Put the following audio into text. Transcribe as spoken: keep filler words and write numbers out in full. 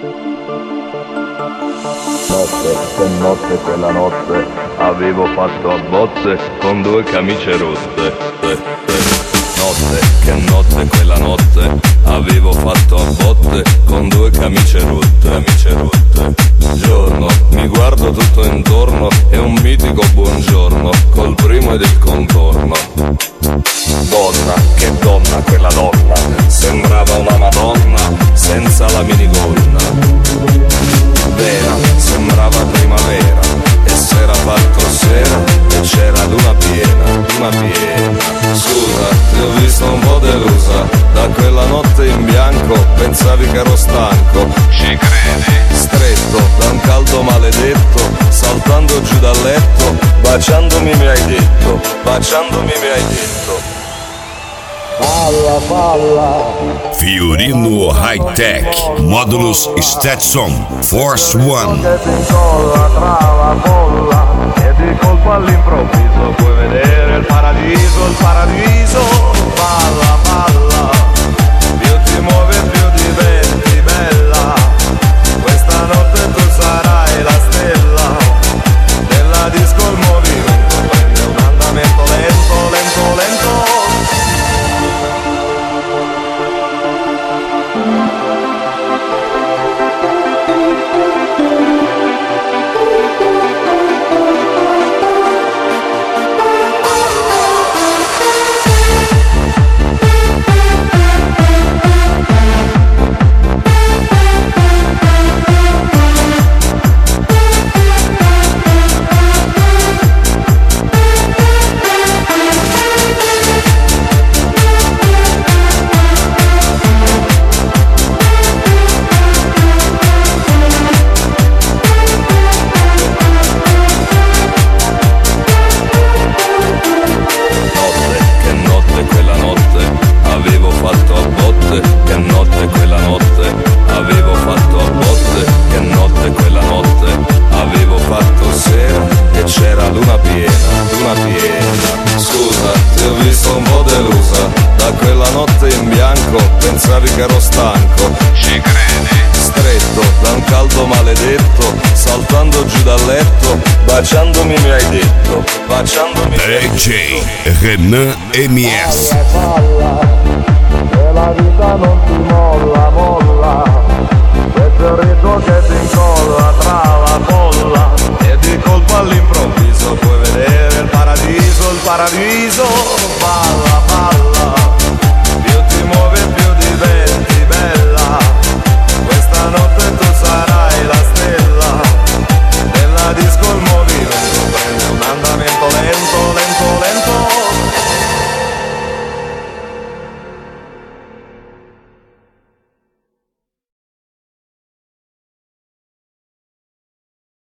Notte, che notte quella notte, avevo fatto a botte con due camicie rotte. Notte, che notte quella notte, avevo fatto a botte con due camicie rotte, camicie rotte. Giorno, mi guardo tutto intorno, è un mitico buongiorno, col primo ed il contorno. Donna, che donna quella donna, sembrava una madonna, senza la minigonna. Vera, sembrava primavera, e s'era fatto sera, e c'era luna piena, luna piena. Scusa, ti ho visto un po' delusa, da quella notte in bianco, pensavi che ero stanco. Ci credi? Stretto, da un caldo maledetto, saltando giù dal letto, baciandomi mi hai detto, baciandomi mi hai detto. Falla, falla. Fiorino High Tech, módulos Stetson, Force One. Che ti incolla tra la folla e di colpo all'improvviso puoi vedere il paradiso, il paradiso. Falla, falla, più ti muovi più diventi bella. Questa notte tu sarai la stella della disco, il movimento prende un andamento lento, lento, lento. Pensavi che ero stanco, ci credi? Stretto, da un caldo maledetto, saltando giù dal letto, baciandomi mi hai detto, baciandomi mi hai detto. D J Renan M S. Falla, che la vita non ti molla, molla. Questo è il ritmo che ti incolla tra la folla e di colpo all'improvviso puoi vedere il paradiso, il paradiso. Falla, falla,